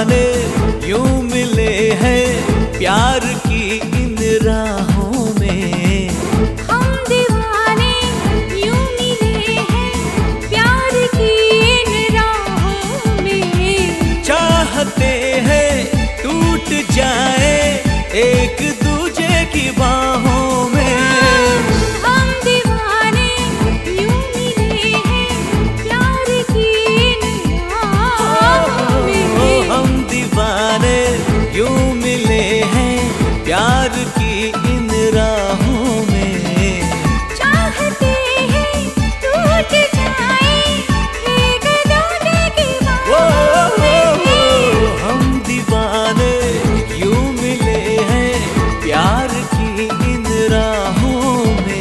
दीवाने यूं मिले हैं प्यार की इन राहों में। हम दीवाने यूं मिले हैं प्यार की इन राहों में। चाहते हैं टूट जाए एक दूजे की बाहों में। प्यार की इन राहों में चाहते हैं टूट जाए एक दूजे की बाहों में। हम दीवाने यूं मिले हैं प्यार की इन राहों में।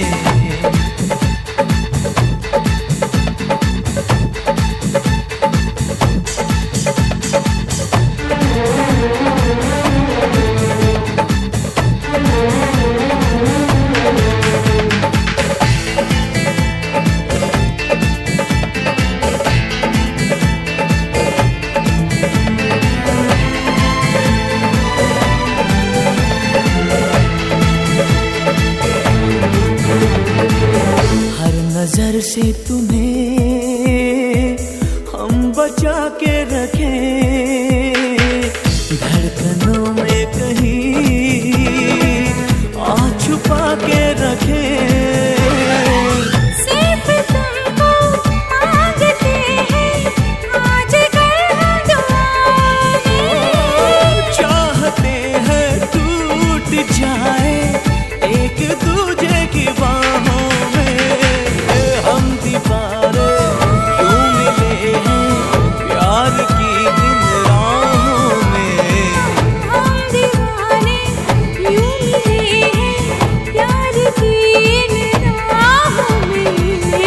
नजर से तुम्हें हम बचा के रखें, धड़कनों में कहीं आ छुपा के रखें। सिर्फ तुमको मांगते हैं आजकल हम दुआ में। चाहते हैं टूट जाए एक दूजे की बाहों में। हम दीवाने यूं मिले हैं प्यार की इन राहों में। हम दीवाने यूं मिले हैं प्यार की इन राहों में।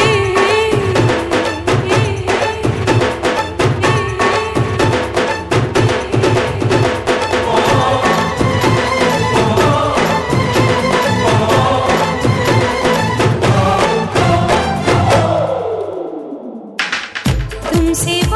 तुमसे